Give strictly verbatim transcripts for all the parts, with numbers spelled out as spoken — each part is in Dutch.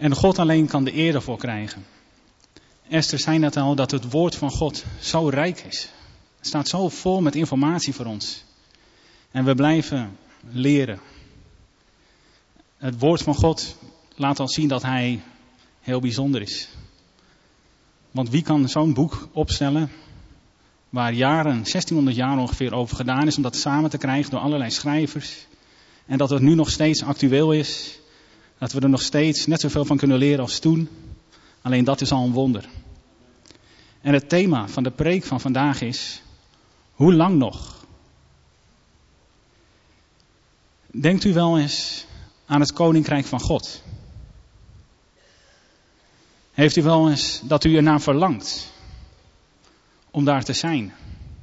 En God alleen kan de eer ervoor krijgen. Esther zei net al dat het woord van God zo rijk is. Het staat zo vol met informatie voor ons. En we blijven leren. Het woord van God laat al zien dat hij heel bijzonder is. Want wie kan zo'n boek opstellen waar jaren, zestienhonderd jaar ongeveer over gedaan is om dat samen te krijgen door allerlei schrijvers. En dat het nu nog steeds actueel is. Dat we er nog steeds net zoveel van kunnen leren als toen. Alleen dat is al een wonder. En het thema van de preek van vandaag is: hoe lang nog? Denkt u wel eens aan het koninkrijk van God? Heeft u wel eens dat u ernaar verlangt om daar te zijn?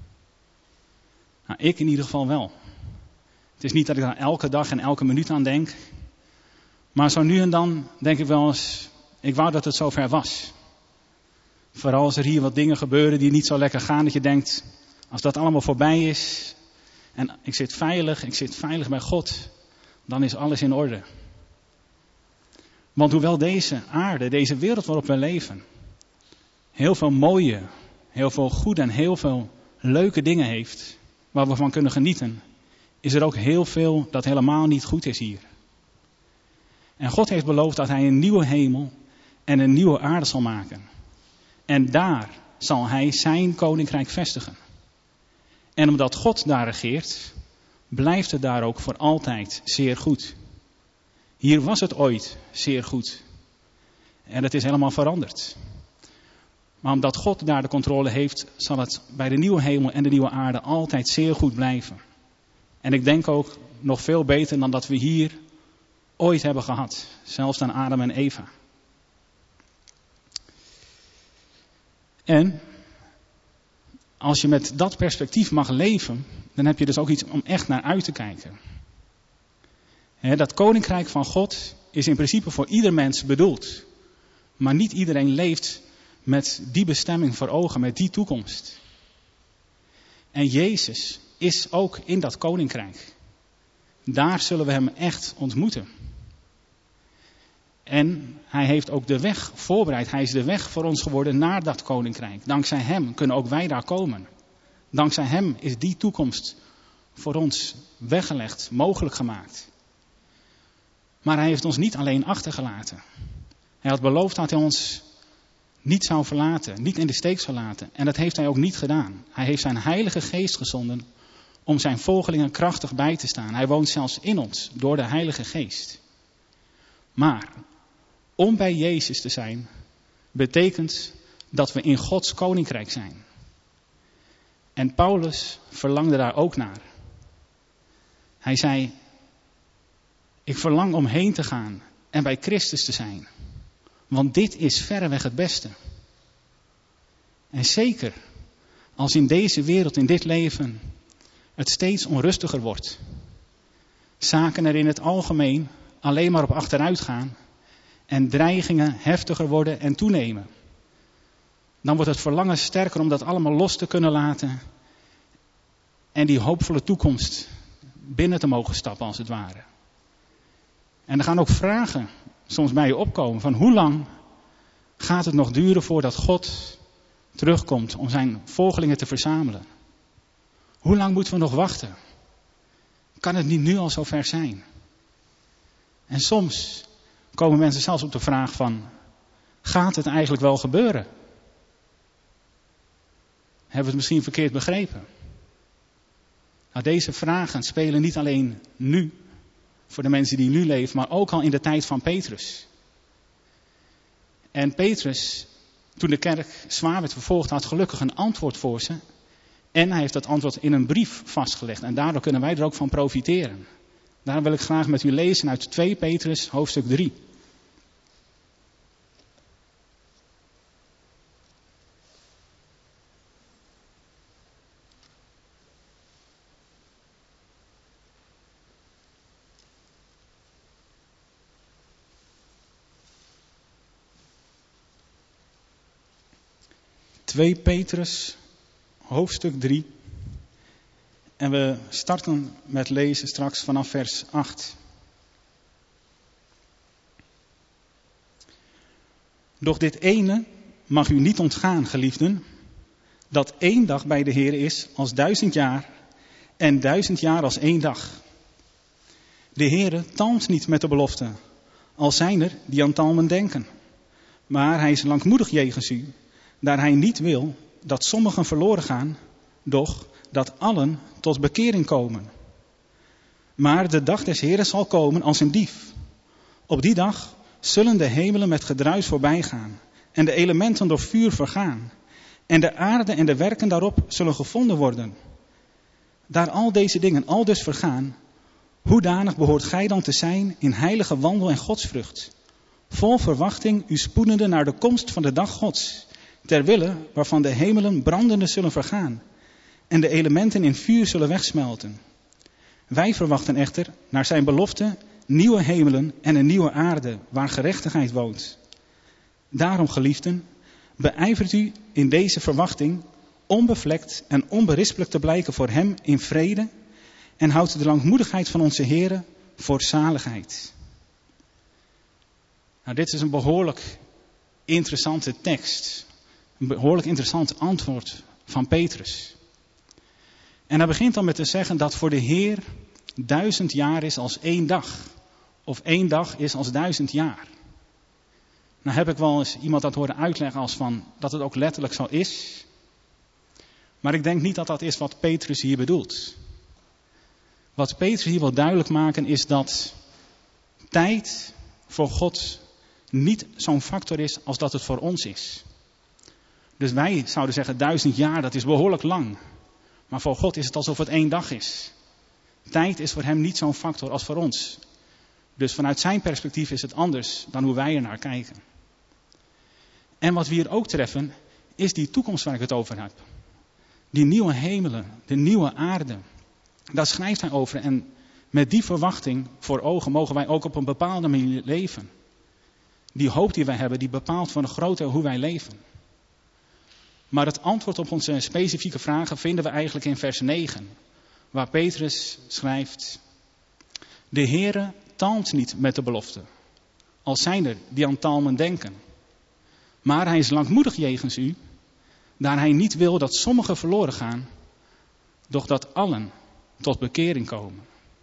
Nou, ik in ieder geval wel. Het is niet dat ik daar elke dag en elke minuut aan denk. Maar zo nu en dan denk ik wel eens, ik wou dat het zover was. Vooral als er hier wat dingen gebeuren die niet zo lekker gaan, dat je denkt, als dat allemaal voorbij is en ik zit veilig, ik zit veilig bij God, dan is alles in orde. Want hoewel deze aarde, deze wereld waarop we leven, heel veel mooie, heel veel goede en heel veel leuke dingen heeft, waar we van kunnen genieten, is er ook heel veel dat helemaal niet goed is hier. En God heeft beloofd dat hij een nieuwe hemel en een nieuwe aarde zal maken. En daar zal hij zijn koninkrijk vestigen. En omdat God daar regeert, blijft het daar ook voor altijd zeer goed. Hier was het ooit zeer goed. En het is helemaal veranderd. Maar omdat God daar de controle heeft, zal het bij de nieuwe hemel en de nieuwe aarde altijd zeer goed blijven. En ik denk ook nog veel beter dan dat we hier ooit hebben gehad. Zelfs dan Adam en Eva. En als je met dat perspectief mag leven, dan heb je dus ook iets om echt naar uit te kijken. He, dat koninkrijk van God is in principe voor ieder mens bedoeld. Maar niet iedereen leeft met die bestemming voor ogen, met die toekomst. En Jezus is ook in dat koninkrijk. Daar zullen we hem echt ontmoeten. En hij heeft ook de weg voorbereid. Hij is de weg voor ons geworden naar dat koninkrijk. Dankzij hem kunnen ook wij daar komen. Dankzij hem is die toekomst voor ons weggelegd, mogelijk gemaakt. Maar hij heeft ons niet alleen achtergelaten. Hij had beloofd dat hij ons niet zou verlaten, niet in de steek zou laten. En dat heeft hij ook niet gedaan. Hij heeft zijn heilige geest gezonden om zijn volgelingen krachtig bij te staan. Hij woont zelfs in ons door de heilige geest. Maar om bij Jezus te zijn, betekent dat we in Gods koninkrijk zijn. En Paulus verlangde daar ook naar. Hij zei, ik verlang om heen te gaan en bij Christus te zijn. Want dit is verreweg het beste. En zeker als in deze wereld, in dit leven, het steeds onrustiger wordt. Zaken er in het algemeen alleen maar op achteruit gaan. En dreigingen heftiger worden en toenemen. Dan wordt het verlangen sterker om dat allemaal los te kunnen laten. En die hoopvolle toekomst binnen te mogen stappen als het ware. En er gaan ook vragen soms bij je opkomen van hoe lang gaat het nog duren voordat God terugkomt om zijn volgelingen te verzamelen? Hoe lang moeten we nog wachten? Kan het niet nu al zo ver zijn? En soms komen mensen zelfs op de vraag van, gaat het eigenlijk wel gebeuren? Hebben we het misschien verkeerd begrepen? Nou, deze vragen spelen niet alleen nu, voor de mensen die nu leven, maar ook al in de tijd van Petrus. En Petrus, toen de kerk zwaar werd vervolgd, had gelukkig een antwoord voor ze. En hij heeft dat antwoord in een brief vastgelegd. En daardoor kunnen wij er ook van profiteren. Daarom wil ik graag met u lezen uit twee Petrus, hoofdstuk drie. twee Petrus, hoofdstuk drie. En we starten met lezen straks vanaf vers acht. Doch dit ene mag u niet ontgaan, geliefden, dat één dag bij de Heer is als duizend jaar en duizend jaar als één dag. De Heere talmt niet met de belofte, al zijn er die aan talmen denken. Maar hij is langmoedig jegens u, daar hij niet wil dat sommigen verloren gaan, doch dat allen tot bekering komen. Maar de dag des Heeren zal komen als een dief. Op die dag zullen de hemelen met gedruis voorbij gaan en de elementen door vuur vergaan. En de aarde en de werken daarop zullen gevonden worden. Daar al deze dingen al dus vergaan, hoedanig behoort gij dan te zijn in heilige wandel en godsvrucht, vol verwachting u spoedende naar de komst van de dag Gods, ter wille waarvan de hemelen brandende zullen vergaan en de elementen in vuur zullen wegsmelten. Wij verwachten echter naar zijn belofte nieuwe hemelen en een nieuwe aarde waar gerechtigheid woont. Daarom, geliefden, beijvert u in deze verwachting onbevlekt en onberispelijk te blijken voor hem in vrede en houdt de langmoedigheid van onze Heere voor zaligheid. Nou, dit is een behoorlijk interessante tekst. Een behoorlijk interessant antwoord van Petrus. En hij begint dan met te zeggen dat voor de Heer duizend jaar is als één dag. Of één dag is als duizend jaar. Nou heb ik wel eens iemand dat horen uitleggen als van dat het ook letterlijk zo is. Maar ik denk niet dat dat is wat Petrus hier bedoelt. Wat Petrus hier wil duidelijk maken is dat tijd voor God niet zo'n factor is als dat het voor ons is. Dus wij zouden zeggen duizend jaar, dat is behoorlijk lang. Maar voor God is het alsof het één dag is. Tijd is voor hem niet zo'n factor als voor ons. Dus vanuit zijn perspectief is het anders dan hoe wij er naar kijken. En wat we hier ook treffen, is die toekomst waar ik het over heb. Die nieuwe hemelen, de nieuwe aarde. Daar schrijft hij over. En met die verwachting voor ogen mogen wij ook op een bepaalde manier leven. Die hoop die wij hebben, die bepaalt voor een groot deel hoe wij leven. Maar het antwoord op onze specifieke vragen vinden we eigenlijk in vers negen. Waar Petrus schrijft: de Heere talmt niet met de belofte, al zijn er die aan talmen denken. Maar hij is langmoedig jegens u, daar hij niet wil dat sommigen verloren gaan, doch dat allen tot bekering komen.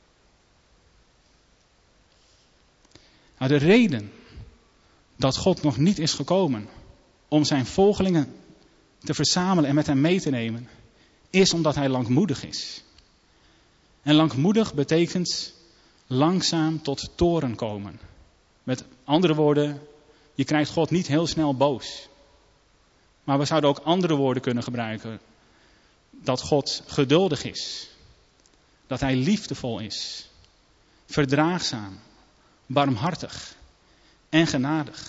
Nou, de reden dat God nog niet is gekomen om zijn volgelingen te verzamelen en met hem mee te nemen, is omdat hij langmoedig is. En langmoedig betekent langzaam tot toorn komen. Met andere woorden, je krijgt God niet heel snel boos. Maar we zouden ook andere woorden kunnen gebruiken. Dat God geduldig is. Dat hij liefdevol is. Verdraagzaam. Barmhartig. En genadig.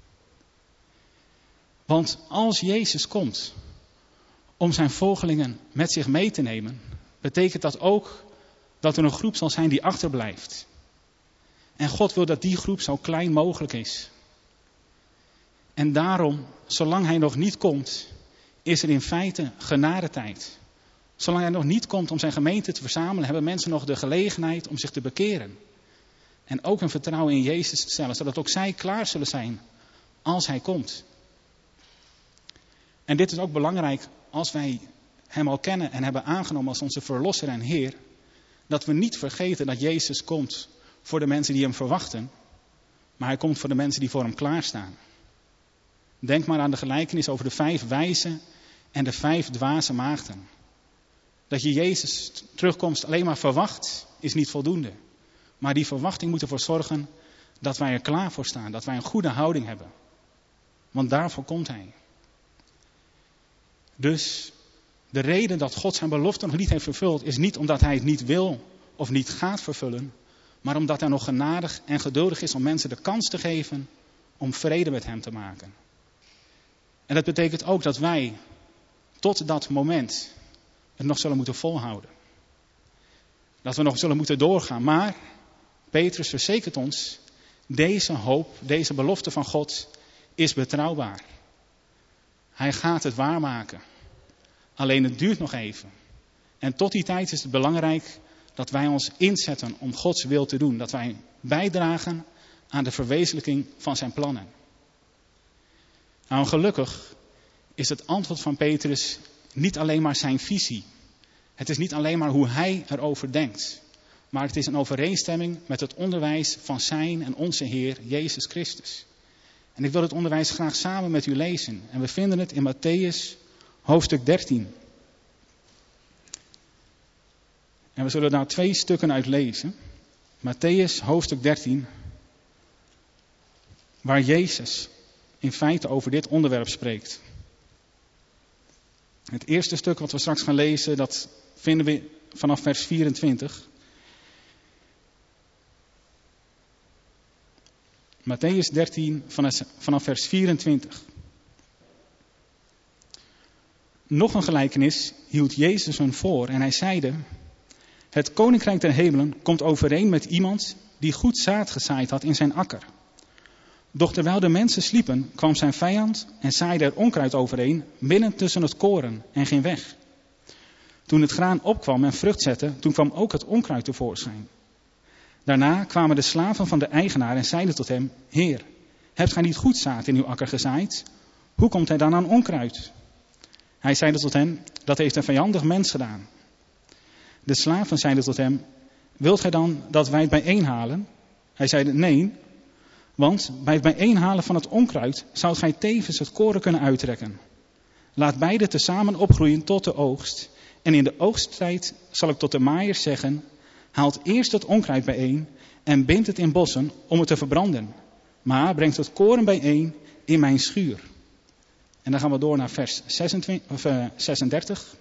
Want als Jezus komt om zijn volgelingen met zich mee te nemen, betekent dat ook dat er een groep zal zijn die achterblijft. En God wil dat die groep zo klein mogelijk is. En daarom, zolang hij nog niet komt, is er in feite genadetijd. Zolang hij nog niet komt om zijn gemeente te verzamelen, hebben mensen nog de gelegenheid om zich te bekeren. En ook een vertrouwen in Jezus te stellen, zodat ook zij klaar zullen zijn als hij komt. En dit is ook belangrijk als wij hem al kennen en hebben aangenomen als onze verlosser en Heer. Dat we niet vergeten dat Jezus komt voor de mensen die hem verwachten. Maar hij komt voor de mensen die voor hem klaarstaan. Denk maar aan de gelijkenis over de vijf wijze en de vijf dwaze maagden. Dat je Jezus terugkomst alleen maar verwacht is niet voldoende. Maar die verwachting moet ervoor zorgen dat wij er klaar voor staan. Dat wij een goede houding hebben. Want daarvoor komt hij. Dus de reden dat God zijn belofte nog niet heeft vervuld is niet omdat hij het niet wil of niet gaat vervullen. Maar omdat hij nog genadig en geduldig is om mensen de kans te geven om vrede met hem te maken. En dat betekent ook dat wij tot dat moment het nog zullen moeten volhouden. Dat we nog zullen moeten doorgaan. Maar Petrus verzekert ons, deze hoop, deze belofte van God is betrouwbaar. Hij gaat het waarmaken. Alleen het duurt nog even. En tot die tijd is het belangrijk dat wij ons inzetten om Gods wil te doen. Dat wij bijdragen aan de verwezenlijking van zijn plannen. Nou, gelukkig is het antwoord van Petrus niet alleen maar zijn visie. Het is niet alleen maar hoe hij erover denkt. Maar het is een overeenstemming met het onderwijs van zijn en onze Heer Jezus Christus. En ik wil het onderwijs graag samen met u lezen. En we vinden het in Mattheüs hoofdstuk dertien. En we zullen daar twee stukken uit lezen. Mattheüs hoofdstuk dertien. Waar Jezus in feite over dit onderwerp spreekt. Het eerste stuk wat we straks gaan lezen, dat vinden we vanaf vers vierentwintig. Mattheüs dertien vanaf vers vierentwintig. Nog een gelijkenis hield Jezus hun voor en hij zeide: Het koninkrijk der hemelen komt overeen met iemand die goed zaad gezaaid had in zijn akker. Doch terwijl de mensen sliepen, kwam zijn vijand en zaaide er onkruid overheen, midden tussen het koren, en ging weg. Toen het graan opkwam en vrucht zette, toen kwam ook het onkruid tevoorschijn. Daarna kwamen de slaven van de eigenaar en zeiden tot hem: Heer, hebt gij niet goed zaad in uw akker gezaaid? Hoe komt hij dan aan onkruid? Hij zeide tot hen: Dat heeft een vijandig mens gedaan. De slaven zeiden tot hem: Wilt gij dan dat wij het bijeenhalen? Hij zeide: Nee, want bij het bijeenhalen van het onkruid zoudt gij tevens het koren kunnen uittrekken. Laat beide tezamen opgroeien tot de oogst. En in de oogsttijd zal ik tot de maaiers zeggen: Haalt eerst het onkruid bijeen en bindt het in bossen om het te verbranden. Maar brengt het koren bijeen in mijn schuur. En dan gaan we door naar vers zesentwintig, of, uh, zesendertig.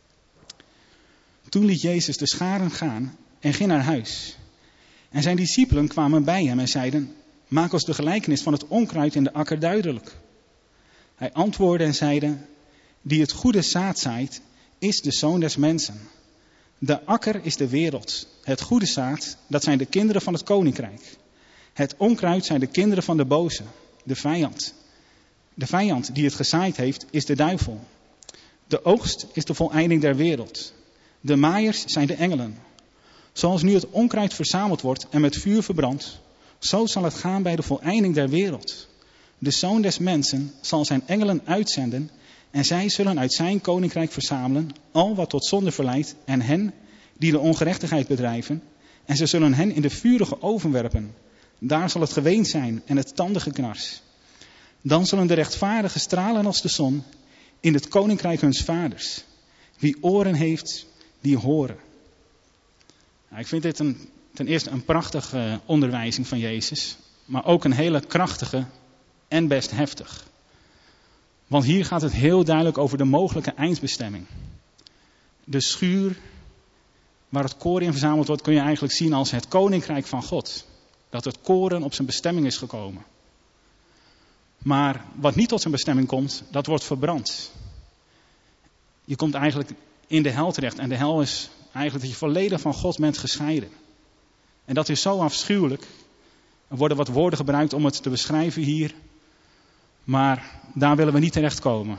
Toen liet Jezus de scharen gaan en ging naar huis. En zijn discipelen kwamen bij hem en zeiden: Maak ons de gelijkenis van het onkruid in de akker duidelijk. Hij antwoordde en zeide: Die het goede zaad zaait, is de zoon des mensen. De akker is de wereld. Het goede zaad, dat zijn de kinderen van het koninkrijk. Het onkruid zijn de kinderen van de boze, de vijand. De vijand die het gezaaid heeft, is de duivel. De oogst is de voleinding der wereld. De maaiers zijn de engelen. Zoals nu het onkruid verzameld wordt en met vuur verbrandt, zo zal het gaan bij de voleinding der wereld. De zoon des mensen zal zijn engelen uitzenden en zij zullen uit zijn koninkrijk verzamelen al wat tot zonde verleidt en hen die de ongerechtigheid bedrijven. En ze zullen hen in de vurige oven werpen. Daar zal het geween zijn en het tandengeknars. Dan zullen de rechtvaardigen stralen als de zon in het koninkrijk huns vaders. Wie oren heeft, die horen. Nou, ik vind dit een, ten eerste een prachtige onderwijzing van Jezus. Maar ook een hele krachtige en best heftig. Want hier gaat het heel duidelijk over de mogelijke eindbestemming. De schuur waar het koren in verzameld wordt, kun je eigenlijk zien als het koninkrijk van God. Dat het koren op zijn bestemming is gekomen. Maar wat niet tot zijn bestemming komt, dat wordt verbrand. Je komt eigenlijk in de hel terecht. En de hel is eigenlijk dat je volledig van God bent gescheiden. En dat is zo afschuwelijk. Er worden wat woorden gebruikt om het te beschrijven hier. Maar daar willen we niet terechtkomen.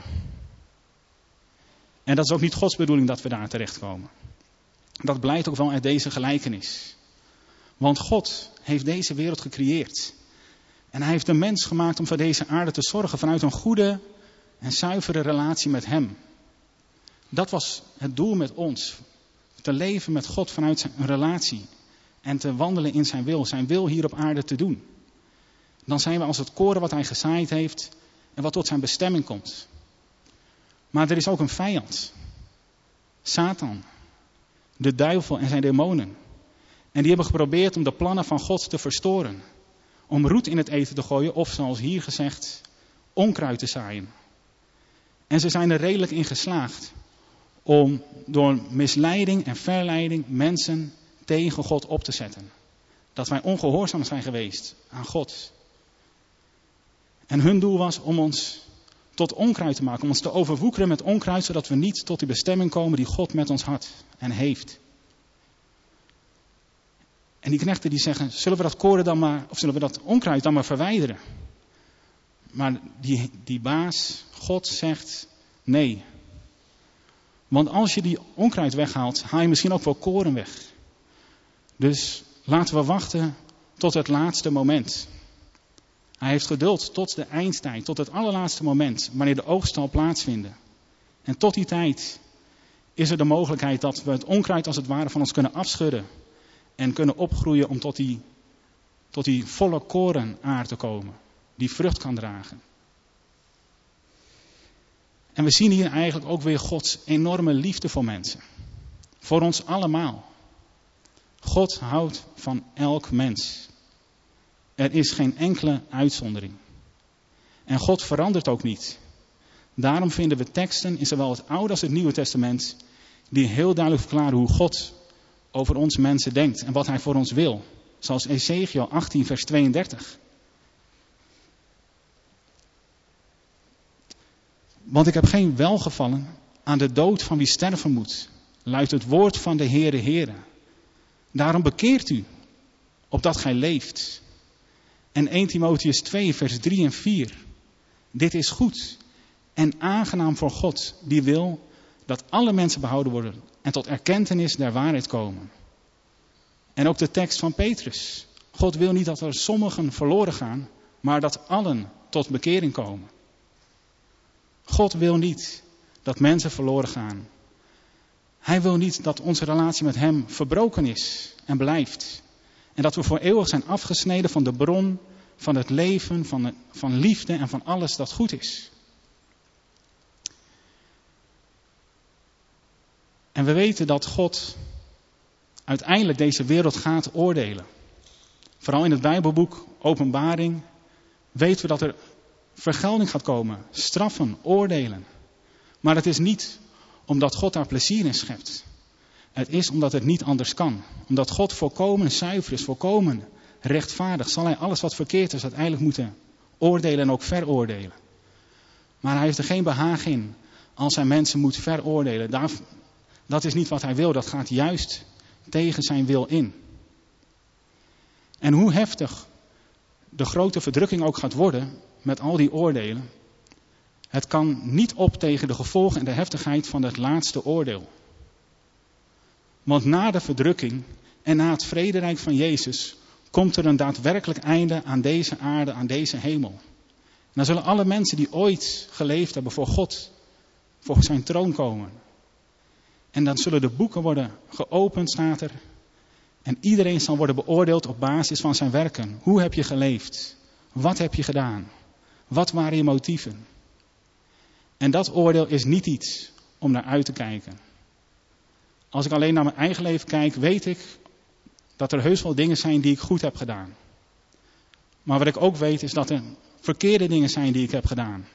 En dat is ook niet Gods bedoeling dat we daar terechtkomen. Dat blijkt ook wel uit deze gelijkenis. Want God heeft deze wereld gecreëerd. En hij heeft de mens gemaakt om voor deze aarde te zorgen vanuit een goede en zuivere relatie met hem. Dat was het doel met ons. Te leven met God vanuit zijn relatie. En te wandelen in zijn wil. Zijn wil hier op aarde te doen. Dan zijn we als het koren wat hij gezaaid heeft. En wat tot zijn bestemming komt. Maar er is ook een vijand. Satan. De duivel en zijn demonen. En die hebben geprobeerd om de plannen van God te verstoren. Om roet in het eten te gooien. Of zoals hier gezegd, onkruid te zaaien. En ze zijn er redelijk in geslaagd. Om door misleiding en verleiding mensen tegen God op te zetten. Dat wij ongehoorzaam zijn geweest aan God. En hun doel was om ons tot onkruid te maken. Om ons te overwoekeren met onkruid. Zodat we niet tot die bestemming komen die God met ons had en heeft. En die knechten die zeggen, zullen we dat koren dan maar, of zullen we dat onkruid dan maar verwijderen? Maar die, die baas, God, zegt nee. Want als je die onkruid weghaalt, haal je misschien ook wel koren weg. Dus laten we wachten tot het laatste moment. Hij heeft geduld tot de eindtijd, tot het allerlaatste moment, wanneer de oogst zal plaatsvinden. En tot die tijd is er de mogelijkheid dat we het onkruid als het ware van ons kunnen afschudden. En kunnen opgroeien om tot die, tot die volle korenaar te komen. Die vrucht kan dragen. En we zien hier eigenlijk ook weer Gods enorme liefde voor mensen. Voor ons allemaal. God houdt van elk mens. Er is geen enkele uitzondering. En God verandert ook niet. Daarom vinden we teksten in zowel het Oude als het Nieuwe Testament die heel duidelijk verklaren hoe God over ons mensen denkt en wat hij voor ons wil. Zoals Ezekiel achttien vers tweeëndertig. Want ik heb geen welgevallen aan de dood van wie sterven moet, luidt het woord van de Heere Heere. Daarom bekeert u, opdat gij leeft. En eerste Timotheüs twee vers drie en vier. Dit is goed en aangenaam voor God, die wil dat alle mensen behouden worden en tot erkentenis der waarheid komen. En ook de tekst van Petrus. God wil niet dat er sommigen verloren gaan, maar dat allen tot bekering komen. God wil niet dat mensen verloren gaan. Hij wil niet dat onze relatie met hem verbroken is en blijft. En dat we voor eeuwig zijn afgesneden van de bron van het leven, van, de, van liefde en van alles dat goed is. En we weten dat God uiteindelijk deze wereld gaat oordelen. Vooral in het Bijbelboek Openbaring weten we dat er vergelding gaat komen, straffen, oordelen. Maar het is niet omdat God daar plezier in schept. Het is omdat het niet anders kan. Omdat God volkomen zuiver is, volkomen rechtvaardig, zal hij alles wat verkeerd is uiteindelijk moeten oordelen en ook veroordelen. Maar hij heeft er geen behagen in als hij mensen moet veroordelen. Daar, dat is niet wat hij wil, dat gaat juist tegen zijn wil in. En hoe heftig de grote verdrukking ook gaat worden met al die oordelen, het kan niet op tegen de gevolgen en de heftigheid van het laatste oordeel. Want na de verdrukking en na het vrederijk van Jezus komt er een daadwerkelijk einde aan deze aarde, aan deze hemel. En dan zullen alle mensen die ooit geleefd hebben voor God, voor zijn troon komen. En dan zullen de boeken worden geopend, staat er. En iedereen zal worden beoordeeld op basis van zijn werken. Hoe heb je geleefd? Wat heb je gedaan? Wat waren je motieven? En dat oordeel is niet iets om naar uit te kijken. Als ik alleen naar mijn eigen leven kijk, weet ik dat er heus wel dingen zijn die ik goed heb gedaan. Maar wat ik ook weet is dat er verkeerde dingen zijn die ik heb gedaan.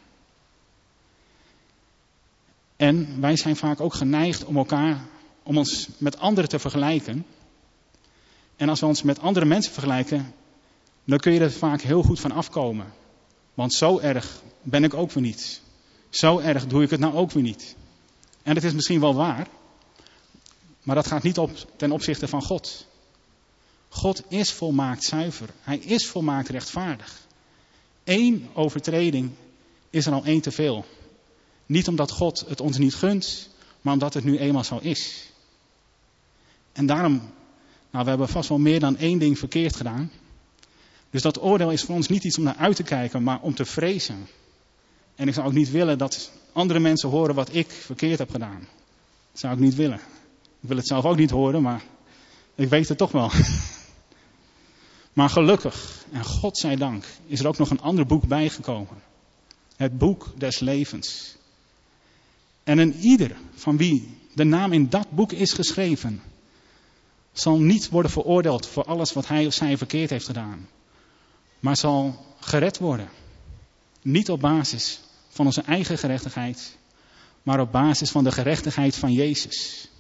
En wij zijn vaak ook geneigd om elkaar, om ons met anderen te vergelijken. En als we ons met andere mensen vergelijken, dan kun je er vaak heel goed van afkomen. Want zo erg ben ik ook weer niet. Zo erg doe ik het nou ook weer niet. En dat is misschien wel waar, maar dat gaat niet op ten opzichte van God. God is volmaakt zuiver. Hij is volmaakt rechtvaardig. Eén overtreding is er al één te veel. Niet omdat God het ons niet gunt, maar omdat het nu eenmaal zo is. En daarom, nou, we hebben vast wel meer dan één ding verkeerd gedaan. Dus dat oordeel is voor ons niet iets om naar uit te kijken, maar om te vrezen. En ik zou ook niet willen dat andere mensen horen wat ik verkeerd heb gedaan. Dat zou ik niet willen. Ik wil het zelf ook niet horen, maar ik weet het toch wel. Maar gelukkig, en God zij dank, is er ook nog een ander boek bijgekomen. Het boek des levens. En een ieder van wie de naam in dat boek is geschreven, zal niet worden veroordeeld voor alles wat hij of zij verkeerd heeft gedaan. Maar zal gered worden. Niet op basis van onze eigen gerechtigheid, maar op basis van de gerechtigheid van Jezus.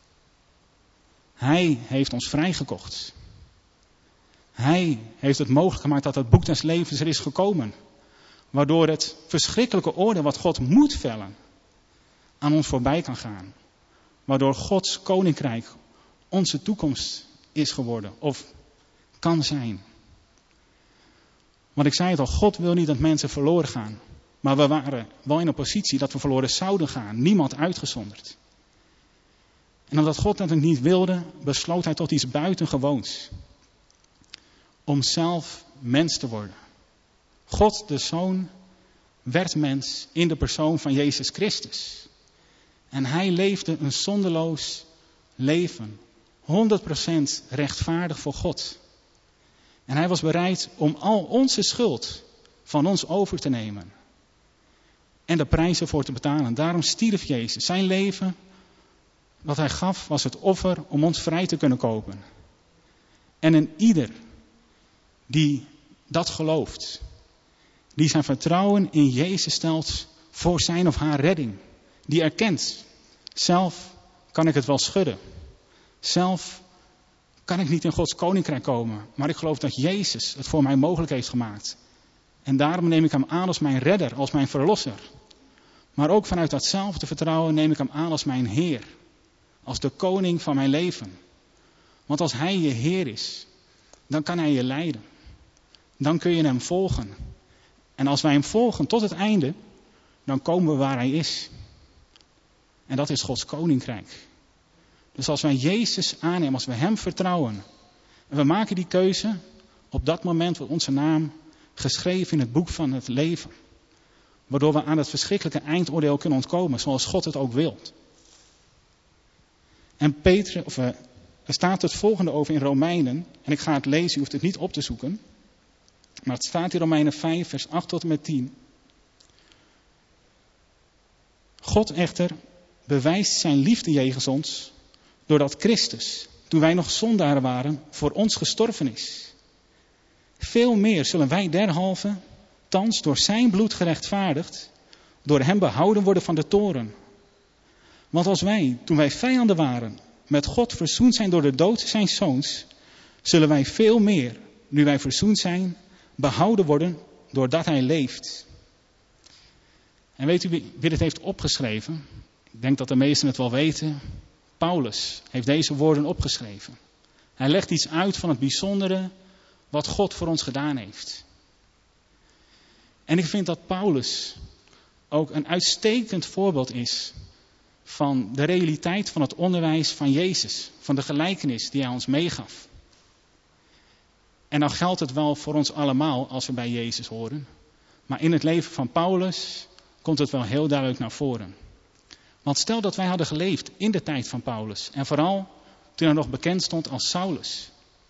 Hij heeft ons vrijgekocht. Hij heeft het mogelijk gemaakt dat het boek des levens er is gekomen. Waardoor het verschrikkelijke oordeel wat God moet vellen aan ons voorbij kan gaan. Waardoor Gods koninkrijk onze toekomst is geworden of kan zijn. Want ik zei het al, God wil niet dat mensen verloren gaan. Maar we waren wel in een positie dat we verloren zouden gaan. Niemand uitgezonderd. En omdat God dat niet wilde, besloot hij tot iets buitengewoons. Om zelf mens te worden. God de Zoon werd mens in de persoon van Jezus Christus. En hij leefde een zondeloos leven. honderd procent rechtvaardig voor God. En hij was bereid om al onze schuld van ons over te nemen. En de prijs ervoor te betalen. Daarom stierf Jezus. Zijn leven, wat hij gaf, was het offer om ons vrij te kunnen kopen. En een ieder die dat gelooft, die zijn vertrouwen in Jezus stelt voor zijn of haar redding. Die erkent, zelf kan ik het wel schudden. Zelf kan ik niet in Gods koninkrijk komen. Maar ik geloof dat Jezus het voor mij mogelijk heeft gemaakt. En daarom neem ik hem aan als mijn redder, als mijn verlosser. Maar ook vanuit datzelfde vertrouwen neem ik hem aan als mijn Heer. Als de koning van mijn leven. Want als hij je Heer is, dan kan hij je leiden. Dan kun je hem volgen. En als wij hem volgen tot het einde, dan komen we waar hij is. En dat is Gods koninkrijk. Dus als wij Jezus aannemen, als we hem vertrouwen. En we maken die keuze, op dat moment wordt onze naam geschreven in het boek van het leven. Waardoor we aan het verschrikkelijke eindoordeel kunnen ontkomen, zoals God het ook wil. En Petrus, of, uh, er staat het volgende over in Romeinen. En ik ga het lezen, u hoeft het niet op te zoeken. Maar het staat in Romeinen vijf, vers acht tot en met tien. God echter bewijst zijn liefde jegens ons, doordat Christus, toen wij nog zondaren waren, voor ons gestorven is. Veel meer zullen wij derhalve, thans door zijn bloed gerechtvaardigd, door hem behouden worden van de toorn. Want als wij, toen wij vijanden waren, met God verzoend zijn door de dood zijns zoons, zullen wij veel meer, nu wij verzoend zijn, behouden worden doordat hij leeft. En weet u wie dit heeft opgeschreven? Ik denk dat de meesten het wel weten. Paulus heeft deze woorden opgeschreven. Hij legt iets uit van het bijzondere wat God voor ons gedaan heeft. En ik vind dat Paulus ook een uitstekend voorbeeld is van de realiteit van het onderwijs van Jezus. Van de gelijkenis die hij ons meegaf. En dan geldt het wel voor ons allemaal als we bij Jezus horen. Maar in het leven van Paulus komt het wel heel duidelijk naar voren. Want stel dat wij hadden geleefd in de tijd van Paulus. En vooral toen hij nog bekend stond als Saulus.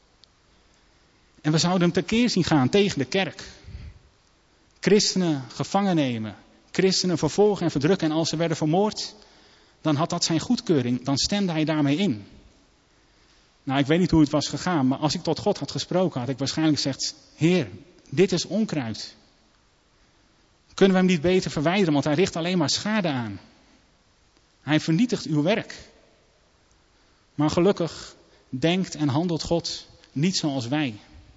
En we zouden hem tekeer zien gaan tegen de kerk. Christenen gevangen nemen. Christenen vervolgen en verdrukken. En als ze werden vermoord, dan had dat zijn goedkeuring. Dan stemde hij daarmee in. Nou, ik weet niet hoe het was gegaan. Maar als ik tot God had gesproken, had ik waarschijnlijk gezegd: Heer, dit is onkruid. Kunnen we hem niet beter verwijderen, want hij richt alleen maar schade aan. Hij vernietigt uw werk. Maar gelukkig denkt en handelt God niet zoals wij.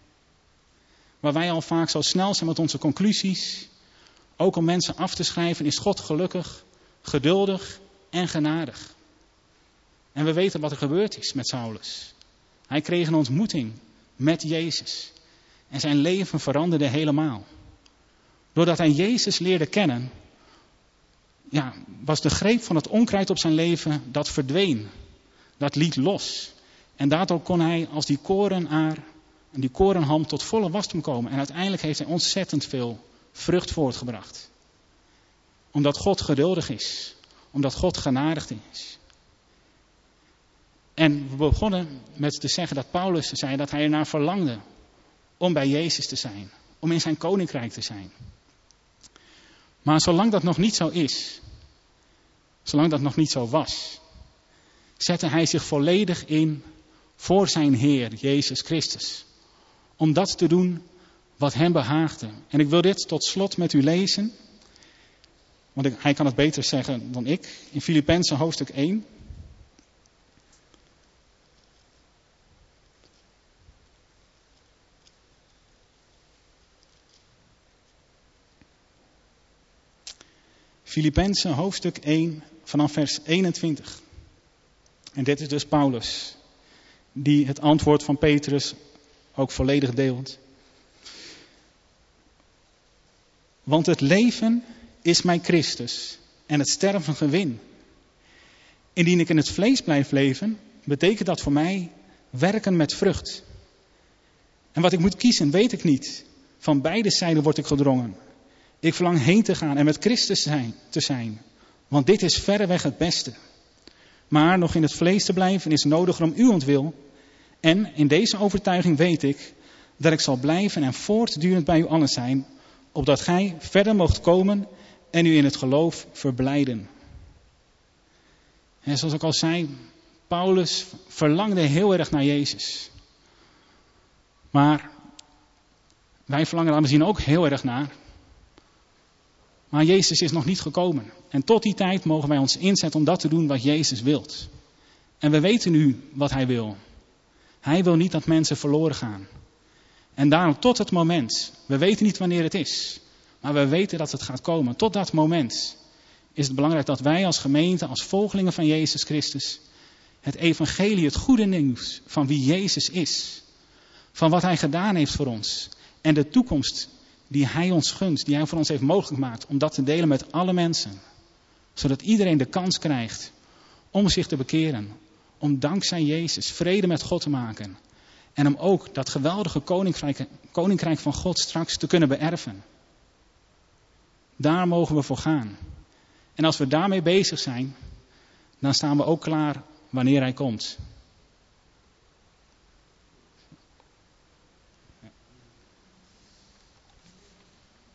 Waar wij al vaak zo snel zijn met onze conclusies, ook om mensen af te schrijven, is God gelukkig, geduldig en genadig. En we weten wat er gebeurd is met Saulus. Hij kreeg een ontmoeting met Jezus. En zijn leven veranderde helemaal. Doordat hij Jezus leerde kennen, ja, was de greep van het onkruid op zijn leven, dat verdween. Dat liet los. En daardoor kon hij als die korenaar en die korenham tot volle wasdom komen. En uiteindelijk heeft hij ontzettend veel vrucht voortgebracht. Omdat God geduldig is. Omdat God genadig is. En we begonnen met te zeggen dat Paulus zei dat hij ernaar verlangde om bij Jezus te zijn. Om in zijn koninkrijk te zijn. Maar zolang dat nog niet zo is, zolang dat nog niet zo was, zette hij zich volledig in voor zijn Heer, Jezus Christus. Om dat te doen wat hem behaagde. En ik wil dit tot slot met u lezen. Want ik, hij kan het beter zeggen dan ik. In Filippenzen hoofdstuk één. Filippenzen hoofdstuk één vanaf vers eenentwintig. En dit is dus Paulus, die het antwoord van Petrus ook volledig deelt. Want het leven is mij Christus en het sterven gewin. Indien ik in het vlees blijf leven, betekent dat voor mij werken met vrucht. En wat ik moet kiezen, weet ik niet. Van beide zijden word ik gedrongen. Ik verlang heen te gaan en met Christus zijn, te zijn. Want dit is verreweg het beste. Maar nog in het vlees te blijven is nodiger om uwentwil. En in deze overtuiging weet ik dat ik zal blijven en voortdurend bij u allen zijn, opdat gij verder moogt komen en u in het geloof verblijden. En zoals ik al zei, Paulus verlangde heel erg naar Jezus. Maar wij verlangen daar misschien ook heel erg naar. Maar Jezus is nog niet gekomen. En tot die tijd mogen wij ons inzetten om dat te doen wat Jezus wilt. En we weten nu wat hij wil. Hij wil niet dat mensen verloren gaan. En daarom tot het moment, we weten niet wanneer het is, maar we weten dat het gaat komen. Tot dat moment is het belangrijk dat wij als gemeente, als volgelingen van Jezus Christus, het evangelie, het goede nieuws van wie Jezus is, van wat hij gedaan heeft voor ons en de toekomst die hij ons gunt, die hij voor ons heeft mogelijk gemaakt, om dat te delen met alle mensen. Zodat iedereen de kans krijgt om zich te bekeren, om dankzij Jezus vrede met God te maken. En om ook dat geweldige koninkrijk, koninkrijk van God straks te kunnen beërven. Daar mogen we voor gaan. En als we daarmee bezig zijn, dan staan we ook klaar wanneer hij komt.